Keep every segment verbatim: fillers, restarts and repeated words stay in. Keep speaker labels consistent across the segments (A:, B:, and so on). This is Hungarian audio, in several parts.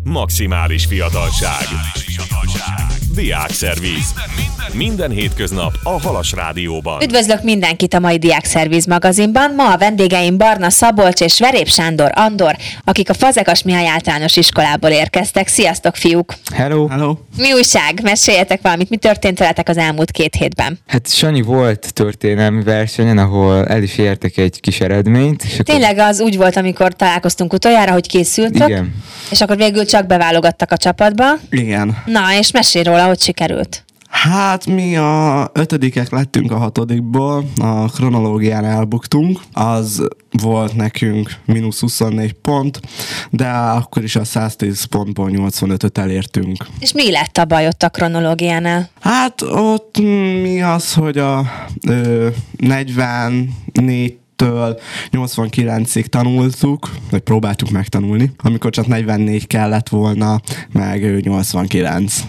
A: Maximális fiatalság. Diákszerviz. Minden hétköznap a Halas Rádióban.
B: Üdvözlök mindenkit a mai Diákszerviz magazinban. Ma a vendégeim Barna Szabolcs és Verép Sándor Andor, akik a Fazekas Mihály Általános Iskolából érkeztek. Sziasztok, fiúk!
C: Hello!
D: Hello!
B: Mi újság? Meséljetek valamit, mi történt veletek az elmúlt két hétben?
C: Hát Sanyi volt történelmi versenyen, ahol el is értek egy kis eredményt. És
B: Tényleg az úgy volt, amikor találkoztunk utoljára, hogy készültök,
C: igen.
B: És akkor végül csak beválogattak a csapatba.
D: Igen.
B: Na, és mesélj róla, hogy sikerült.
D: Hát mi a ötödikek lettünk a hatodikból, a kronológián elbuktunk, az volt nekünk mínusz huszonnégy pont, de akkor is a száztíz pontból nyolcvanötöt elértünk.
B: És mi lett a baj ott a kronológiánál?
D: Hát ott mi az, hogy a ö, negyvennégy től nyolcvankilencig tanultuk, vagy próbáltuk megtanulni, amikor csak negyvennégy kellett volna, meg nyolcvankilenc.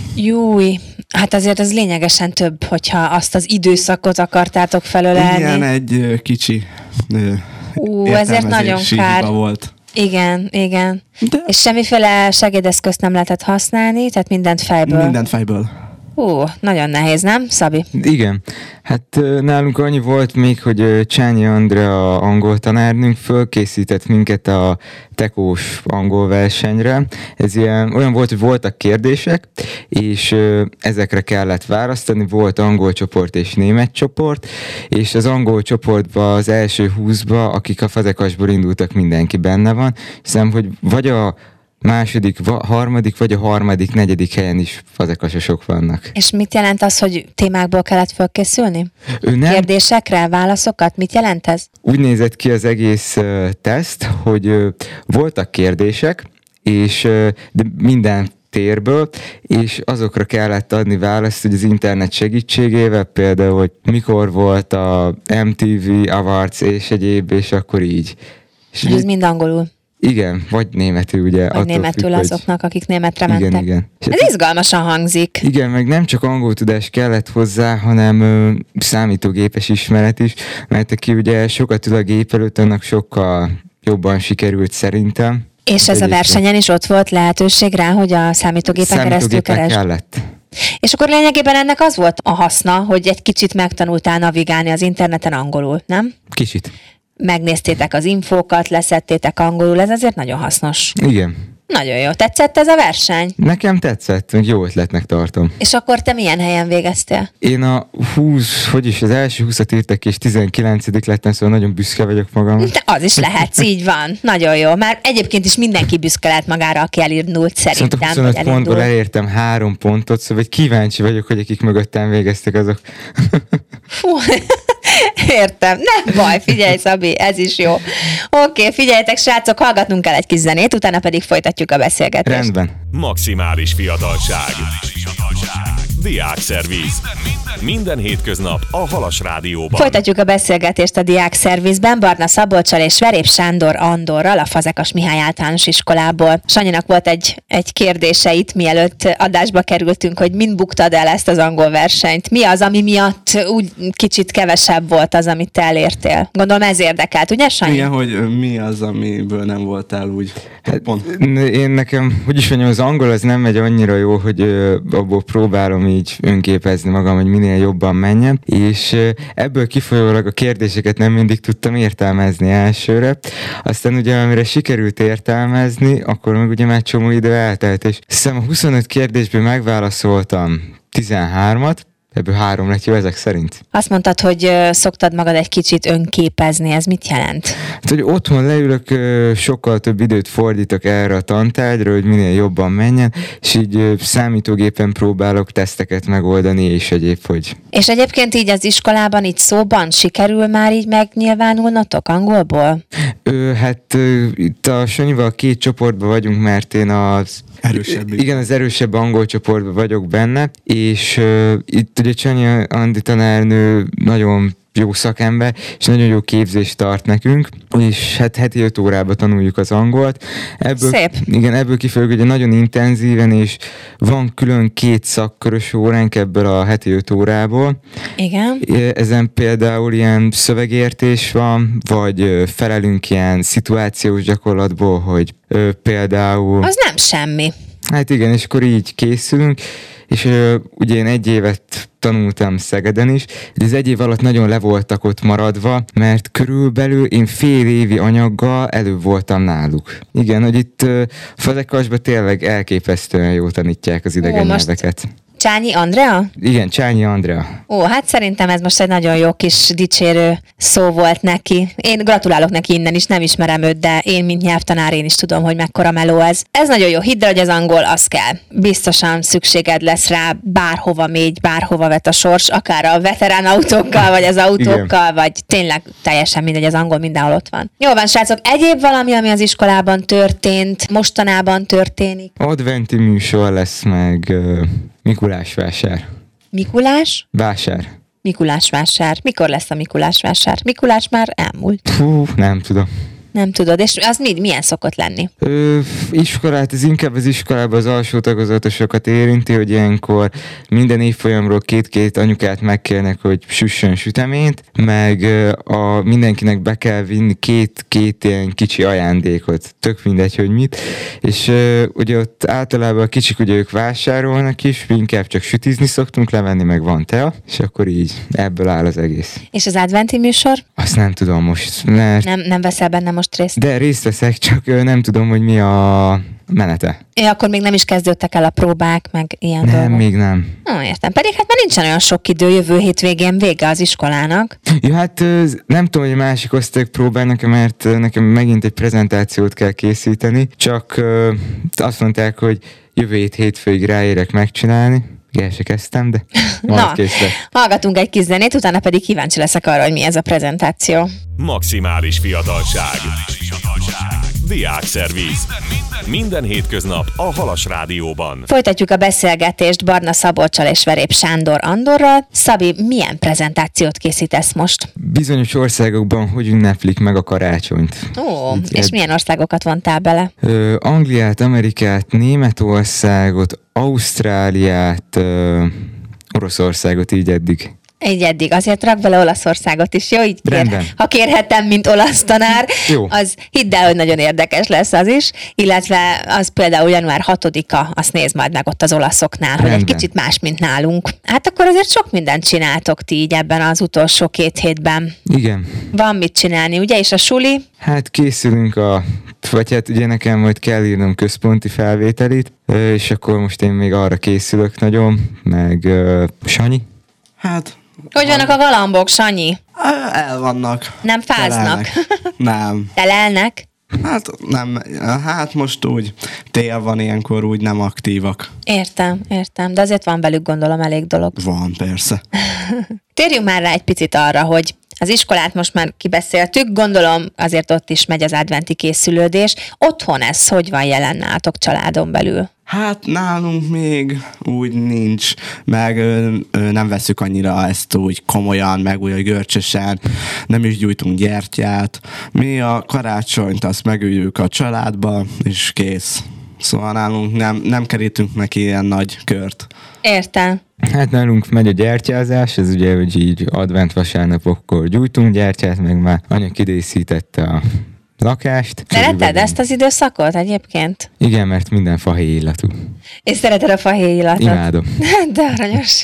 B: Júj, hát azért ez lényegesen több, hogyha azt az időszakot akartátok felölelni.
D: Igen, egy kicsi ö,
B: Ú, ezért nagyon kár.
D: volt.
B: Igen, igen.
D: De...
B: És semmiféle segédeszközt nem lehetett használni, tehát mindent fejből?
D: Mindent fejből.
B: Ú, nagyon nehéz, nem, Szabi?
C: Igen. Hát nálunk annyi volt még, hogy Csányi Andrea angol tanárnőnk fölkészített minket a tekós angol versenyre. Ez ilyen, olyan volt, hogy voltak kérdések, és ezekre kellett választani. Volt angol csoport és német csoport, és az angol csoportban az első húszba, akik a Fazekasból indultak, mindenki benne van. Hiszem, hogy vagy a második, va, harmadik, vagy a harmadik, negyedik helyen is fazekasosok vannak.
B: És mit jelent az, hogy témákból kellett fölkészülni?
C: Ő nem.
B: Kérdésekre, válaszokat? Mit jelent ez?
C: Úgy nézett ki az egész uh, teszt, hogy uh, voltak kérdések, és uh, de minden térből, és azokra kellett adni választ, hogy az internet segítségével, például, hogy mikor volt a em té vé Awards és egyéb, és akkor így. És
B: ez mind angolul?
C: Igen, vagy németül, ugye.
B: Vagy németül függ, azoknak, akik németre
C: igen,
B: mentek.
C: Igen.
B: Ez izgalmasan hangzik.
C: Igen, meg nem csak angol tudás kellett hozzá, hanem ö, számítógépes ismeret is, mert aki ugye sokat ül a gép előtt, annak sokkal jobban sikerült szerintem.
B: És ez a versenyen is ott volt lehetőség rá, hogy a számítógépen keresztül keresd?
C: kellett.
B: És akkor lényegében ennek az volt a haszna, hogy egy kicsit megtanultál navigálni az interneten angolul, nem?
C: Kicsit.
B: Megnéztétek az infókat, leszettétek angolul, ez azért nagyon hasznos.
C: Igen.
B: Nagyon jó. Tetszett ez a verseny?
C: Nekem tetszett, jó ötletnek tartom.
B: És akkor te milyen helyen végeztél?
C: Én a húsz, hogy is, az első húszat írtak és tizenkilencedik lettem, szóval nagyon büszke vagyok magam.
B: De az is lehetsz, így van. Nagyon jó. Már egyébként is mindenki büszke lehet magára, aki elindult szerintem.
C: Szóval huszonöt pontból elértem három pontot, szóval kíváncsi vagyok, hogy akik mögöttem végeztek, azok...
B: Fú, értem. Nem baj, figyelj, Szabi, ez is jó. Oké, figyeljetek, srácok, hallgatnunk kell egy kis zenét, utána pedig folytatjuk a beszélgetést.
C: Rendben.
A: Maximális fiatalság. Diákszerviz. Minden hétköznap a Halas Rádióban.
B: Folytatjuk a beszélgetést a Diákszervizben Barna Szabolccsal és Verép Sándor Andorral, a Fazekas Mihály Általános Iskolából. Sanyinak volt egy, egy kérdése itt, mielőtt adásba kerültünk, hogy mind buktad el ezt az angol versenyt. Mi az, ami miatt úgy kicsit kevesebb volt az, amit te elértél? Gondolom ez érdekelt, ugye, Sanyi?
D: Igen, hogy mi az, amiből nem voltál úgy
C: hát,
D: pont.
C: Én nekem, hogy is mondjam, az angol az nem megy annyira jó, hogy ö, abból próbálom így önképezni magam, hogy minél jobban menjen, és ö, ebből kifolyólag a kérdéseket nem mindig tudtam értelmezni elsőre. Aztán ugye, amire sikerült értelmezni, akkor meg ugye már csomó idő eltelt, és hiszem a huszonöt kérdésből megválaszoltam tizenhármat, ebből három lett jó ezek szerint.
B: Azt mondtad, hogy ö, szoktad magad egy kicsit önképezni, ez mit jelent?
C: Hát, hogy otthon leülök, ö, sokkal több időt fordítok erre a tantárgyra, hogy minél jobban menjen, és így ö, számítógépen próbálok teszteket megoldani, és egyéb, hogy...
B: És egyébként így az iskolában, így szóban sikerül már így megnyilvánulnotok angolból?
C: Ö, hát ö, itt a Sanyival két csoportban vagyunk, mert én az...
D: Erősebb.
C: Igen, az erősebb angol csoportban vagyok benne, és ö, itt ugye Csányi Andi tanárnő nagyon jó szakember, és nagyon jó képzést tart nekünk, és hát heti öt órába tanuljuk az angolt. Ebből,
B: Szép.
C: Igen, ebből kifolyólag ugye nagyon intenzíven, és van külön két szakkörös óránk ebből a heti öt órából.
B: Igen.
C: Ezen például ilyen szövegértés van, vagy felelünk ilyen szituációs gyakorlatból, hogy ö, például...
B: Az nem semmi.
C: Hát igen, és akkor így készülünk, és ö, ugye én egy évet tanultam Szegeden is, de az egy év alatt nagyon le voltak ott maradva, mert körülbelül én fél évi anyaggal előbb voltam náluk. Igen, hogy itt ö, Fazekarosban tényleg elképesztően jól tanítják az idegen
B: Ó, most-
C: nyelveket.
B: Csányi Andrea?
C: Igen, Csányi Andrea.
B: Ó, hát szerintem ez most egy nagyon jó kis dicsérő szó volt neki. Én gratulálok neki innen is, nem ismerem őt, de én, mint nyelvtanár, én is tudom, hogy mekkora meló ez. Ez nagyon jó, hidd el, hogy az angol, az kell. Biztosan szükséged lesz rá, bárhova mégy, bárhova vet a sors, akár a veterán autókkal, vagy az autókkal, igen. Vagy tényleg teljesen mindegy, az angol mindenhol ott van. Jó van, srácok, egyéb valami, ami az iskolában történt, mostanában történik?
C: Adventi műsor lesz meg uh, Mikulás vásár.
B: Mikulás?
C: Vásár.
B: Mikulás vásár. Mikor lesz a Mikulás vásár? Mikulás már elmúlt.
C: Fú, nem tudom.
B: Nem tudod, és az mi, milyen szokott lenni?
C: Ö, iskolát, ez inkább az iskolában az alsó tagozatosokat érinti, hogy ilyenkor minden évfolyamról két-két anyukát megkérnek, hogy süssön süteményt, meg a, mindenkinek be kell vinni két-két ilyen kicsi ajándékot, tök mindegy, hogy mit, és ö, ugye ott általában a kicsik ugye ők vásárolnak is, mi inkább csak sütizni szoktunk levenni, meg van tea, és akkor így ebből áll az egész.
B: És az adventi műsor?
C: Azt nem tudom most, mert...
B: Nem, nem veszel benne most részt?
C: De részt veszek, csak ö, nem tudom, hogy mi a menete.
B: Ja, akkor még nem is kezdődtek el a próbák, meg ilyen
C: Nem,
B: dolgok.
C: még nem.
B: Hm, értem. Pedig hát már nincsen olyan sok idő, jövő hétvégén vége az iskolának.
C: Ja, hát ö, nem tudom, hogy a másik osztályok próbálnak, mert ö, nekem megint egy prezentációt kell készíteni, csak ö, azt mondták, hogy jövő hét hétfőig ráérek megcsinálni. El se kezdtem, de
B: Na,
C: készre.
B: hallgatunk egy kis zenét, utána pedig kíváncsi leszek arra, hogy mi ez a prezentáció.
A: Maximális fiatalság. Diákszerviz. Minden hétköznap a Halas Rádióban.
B: Folytatjuk a beszélgetést Barna Szabolccsal és Verép Sándor Andorral. Szabi, milyen prezentációt készítesz most?
C: Bizonyos országokban hogy ünneplik meg a karácsonyt.
B: Ó,
C: Így
B: és
C: ed-
B: milyen országokat vontál bele?
C: Ö, Angliát, Amerikát, Németországot, Ausztráliát, ö, Oroszországot így eddig.
B: Így eddig. Azért rak bele Olaszországot is, jó? Így kér.
C: Rendben.
B: Ha kérhetem, mint olasz tanár,
C: Jó.
B: az hidd el, hogy nagyon érdekes lesz az is, illetve az például január hatodika, azt nézd majd meg ott az olaszoknál, hogy egy
C: Rendben.
B: kicsit más, mint nálunk. Hát akkor azért sok mindent csináltok ti így ebben az utolsó két hétben.
C: Igen.
B: Van mit csinálni, ugye? És a suli?
C: Hát készülünk a, vagy hát ugye nekem majd kell írnom központi felvételit, ö, és akkor most én még arra készülök nagyon, meg ö, Sanyi.
D: Hát,
B: Hogy vannak a galambok, Sanyi?
D: el vannak.
B: Nem fáznak?
D: Telelnek. Nem.
B: Telelnek?
D: Hát nem, hát most úgy tél van, ilyenkor úgy nem aktívak.
B: Értem, értem, de azért van velük gondolom elég dolog.
D: Van, persze.
B: Térjünk már rá egy picit arra, hogy az iskolát most már kibeszéltük, gondolom azért ott is megy az adventi készülődés. Otthon ez hogy van jelen nálatok családon belül?
D: Hát nálunk még úgy nincs, meg ö, ö, nem veszük annyira ezt úgy komolyan, meg úgy görcsösen, nem is gyújtunk gyertyát. Mi a karácsonyt azt megüljük a családba, és kész. Szóval nálunk nem, nem kerítünk neki ilyen nagy kört.
B: Értem.
C: Hát nálunk megy a gyertyázás, ez ugye, hogy így advent vasárnapokkor gyújtunk gyertyát, meg már anya kidészítette a lakást.
B: Szereted ezt az időszakot egyébként?
C: Igen, mert minden fahéj illatú.
B: És szereted a fahéj illatot?
C: Imádom.
B: De aranyos.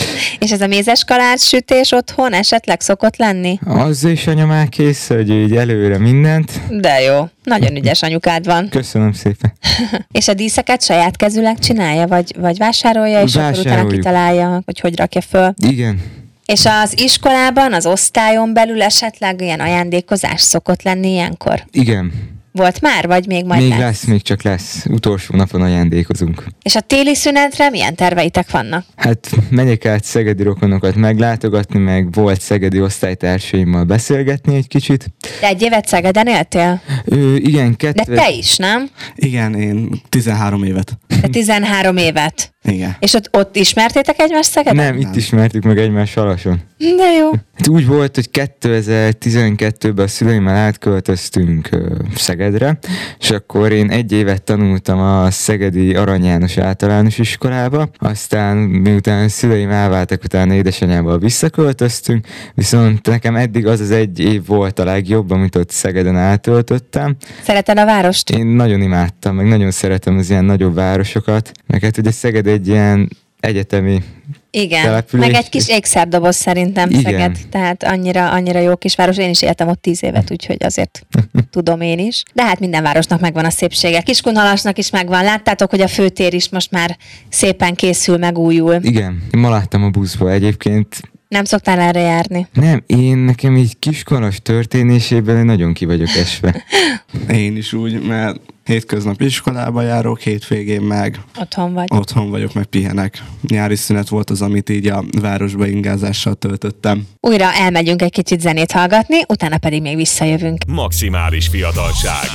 B: És ez a mézes kalács sütés otthon esetleg szokott lenni?
C: Az is anya már kész, hogy így előre mindent.
B: De jó. Nagyon ügyes anyukád van.
C: Köszönöm szépen.
B: És a díszeket saját kezűleg csinálja, vagy, vagy vásárolja, és akkor utána
C: Vásároljuk.
B: kitalálja, hogy hogy rakja föl?
C: Igen.
B: És az iskolában, az osztályon belül esetleg ilyen ajándékozás szokott lenni ilyenkor?
C: Igen.
B: Volt már, vagy még majd
C: Még
B: lesz?
C: lesz, még csak lesz. Utolsó napon ajándékozunk.
B: És a téli szünetre milyen terveitek vannak?
C: Hát megyek át szegedi rokonokat meglátogatni, meg volt szegedi osztálytársaimmal beszélgetni egy kicsit.
B: De egy évet Szegeden éltél?
C: Ö, igen,
B: De
C: kettő...
B: te is, nem?
D: Igen, én tizenhárom évet.
B: De tizenhárom évet.
D: Igen.
B: És ott, ott ismertétek egymást Szegeden?
C: Nem, itt ismertük meg egymást Salason.
B: De jó.
C: Hát úgy volt, hogy kétezer-tizenkettőben a szüleimmel átköltöztünk uh, Szegedre, és akkor én egy évet tanultam a szegedi Arany János általános iskolába, aztán miután a szüleim elváltak, utána édesanyával visszaköltöztünk, viszont nekem eddig az az egy év volt a legjobb, amit ott Szegeden átöltöttem.
B: Szereted a várost?
C: Én nagyon imádtam, meg nagyon szeretem az ilyen nagyobb városokat, meg hát ugye Szeged egy ilyen egyetemi
B: Igen,
C: település.
B: meg egy kis ékszerdoboz szerintem
C: Igen.
B: Szeged, tehát annyira, annyira jó kisváros. Én is éltem ott tíz évet, úgyhogy azért tudom én is. De hát minden városnak megvan a szépsége. Kiskunhalasnak is megvan. Láttátok, hogy a főtér is most már szépen készül, megújul.
C: Igen, ma láttam a buszba egyébként.
B: Nem szoktál erre járni?
C: Nem, én nekem így kiskoros történésében nagyon ki vagyok esve.
D: Én is úgy, mert hétköznap iskolába járok, hétvégén meg
B: Otthon vagy.
D: otthon vagyok, meg pihenek. Nyári szünet volt az, amit így a városba ingázással töltöttem.
B: Újra elmegyünk egy kicsit zenét hallgatni, utána pedig még visszajövünk.
A: Maximális fiatalság.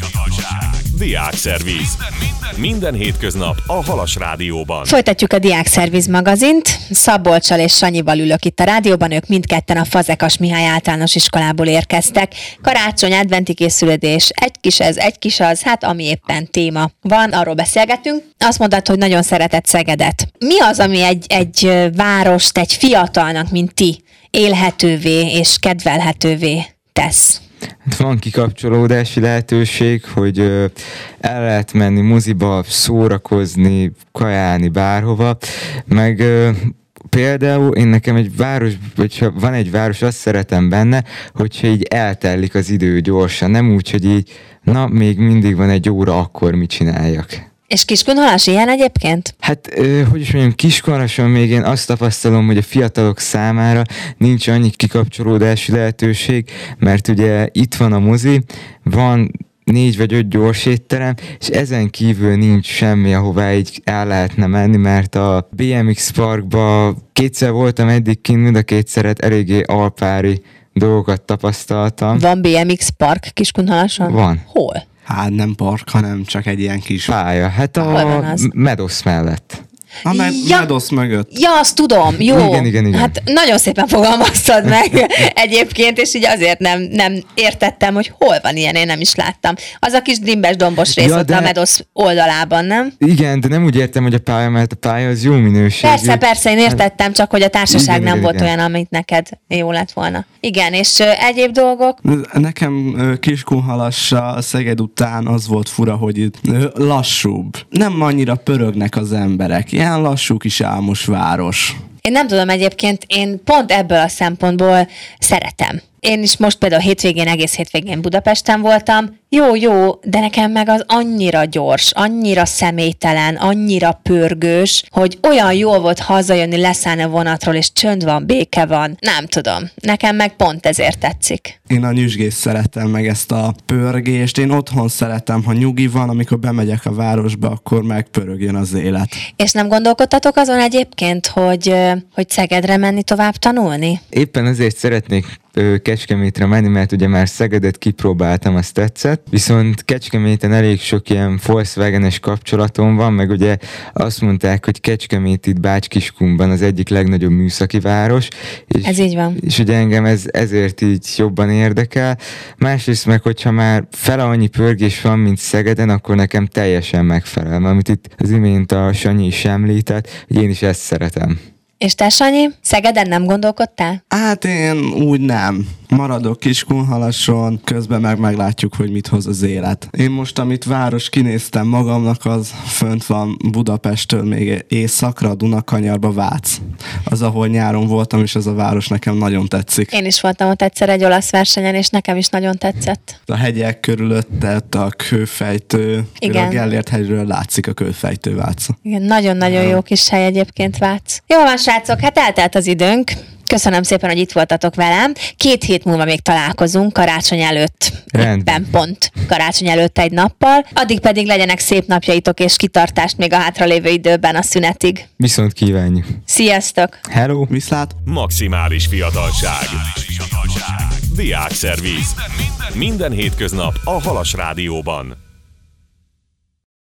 A: Diákszerviz. Minden hétköznap a Halas Rádióban.
B: Folytatjuk a Diákszerviz magazint. Szabolccsal és Sanyival ülök itt a rádióban, ők mindketten a Fazekas Mihály általános iskolából érkeztek. Karácsony, adventi készülődés, egy kis ez, egy kis az, hát ami éppen téma van, arról beszélgetünk. Azt mondtad, hogy nagyon szereted Szegedet. Mi az, ami egy, egy várost, egy fiatalnak, mint ti, élhetővé és kedvelhetővé tesz?
C: Hát van kikapcsolódási lehetőség, hogy ö, el lehet menni moziba, szórakozni, kajálni bárhova, meg ö, például én nekem egy város, hogyha van egy város, azt szeretem benne, hogyha így eltelik az idő gyorsan, nem úgy, hogy így, na, még mindig van egy óra, akkor mit csináljak.
B: És Kiskunhalas ilyen egyébként?
C: Hát, ö, hogy is mondjam, Kiskunhalason még én azt tapasztalom, hogy a fiatalok számára nincs annyi kikapcsolódási lehetőség, mert ugye itt van a mozi, van négy vagy öt gyors étterem, és ezen kívül nincs semmi, ahová így el lehetne menni, mert a bé em iksz parkba kétszer voltam eddig kint, mind a kétszeret eléggé alpári dolgokat tapasztaltam.
B: Van bé em iksz park Kiskunhalason?
C: Van.
B: Hol?
D: Hát nem park, hanem csak egy ilyen kis...
C: Pálya, hát
B: Hol van
C: a
B: az?
C: Medosz mellett.
D: A med-
B: Ja.
D: Medosz mögött.
B: Ja, azt tudom, jó.
C: Igen, igen, igen.
B: Hát nagyon szépen fogalmaztad meg egyébként, és így azért nem, nem értettem, hogy hol van ilyen, én nem is láttam. Az a kis drimbes dombos rész
C: Ja,
B: ott
C: de-
B: a Medosz oldalában, nem?
C: Igen, de nem úgy értem, hogy a pálya, mert a pálya az jó minőségű.
B: Persze, persze, én értettem, csak hogy a társaság
C: Igen,
B: nem
C: igen,
B: volt
C: igen.
B: olyan, amit neked jó lett volna. Igen, és ö, egyéb dolgok?
D: Nekem ö, Kiskunhalassal Szeged után az volt fura, hogy itt ö, lassúbb. Nem annyira pörögnek az emberek. Ilyen lassú kis álmos város.
B: Én nem tudom egyébként, én pont ebből a szempontból szeretem. Én is most például hétvégén, egész hétvégén Budapesten voltam. Jó, jó, de nekem meg az annyira gyors, annyira személytelen, annyira pörgős, hogy olyan jól volt hazajönni, leszállni a vonatról, és csönd van, béke van. Nem tudom. Nekem meg pont ezért tetszik.
D: Én a nyüzsgést szeretem, meg ezt a pörgést. Én otthon szeretem, ha nyugi van, amikor bemegyek a városba, akkor megpörögjön az élet.
B: És nem gondolkodtatok azon egyébként, hogy, ö, hogy Szegedre menni tovább tanulni?
C: Éppen azért szeretnék ö, Kecskemétre menni, mert ugye már Szegedet kipróbáltam, azt tetszett, viszont Kecskeméten elég sok ilyen Volkswagen-es kapcsolatom van, meg ugye azt mondták, hogy Kecskemét itt Bács-Kiskunban az egyik legnagyobb műszaki város. És,
B: Ez így van.
C: És ugye engem ez ezért így jobban érdekel. Másrészt meg, hogyha már fele annyi pörgés van, mint Szegeden, akkor nekem teljesen megfelel. Amit itt az imént a Sanyi is említett, hogy én is ezt szeretem.
B: És te, Sanyi, Szegeden nem gondolkodtál?
D: Hát én úgy nem. Maradok Kiskunhalason, közben meg meglátjuk, hogy mit hoz az élet. Én most, amit város kinéztem magamnak, az fönt van Budapesttől még északra, Dunakanyarba, Vác. Az, ahol nyáron voltam, és ez a város nekem nagyon tetszik.
B: Én is voltam ott egyszer egy olasz versenyen, és nekem is nagyon tetszett.
D: A hegyek körülötte, a kőfejtő,
B: Igen.
D: a Gellért hegyről látszik a kőfejtő Vác.
B: Igen, nagyon-nagyon jó kis hely egyébként, Vác. Jó van, srácok, hát eltelt az időnk. Köszönöm szépen, hogy itt voltatok velem. Két hét múlva még találkozunk, karácsony előtt.
C: Rendben.
B: Éppen pont karácsony előtt egy nappal. Addig pedig legyenek szép napjaitok és kitartást még a hátralévő időben a szünetig.
C: Viszont kívánjuk.
B: Sziasztok!
C: Hello!
D: Viszlát!
A: Maximális fiatalság. Diákszerviz. Minden hétköznap a Halas Rádióban.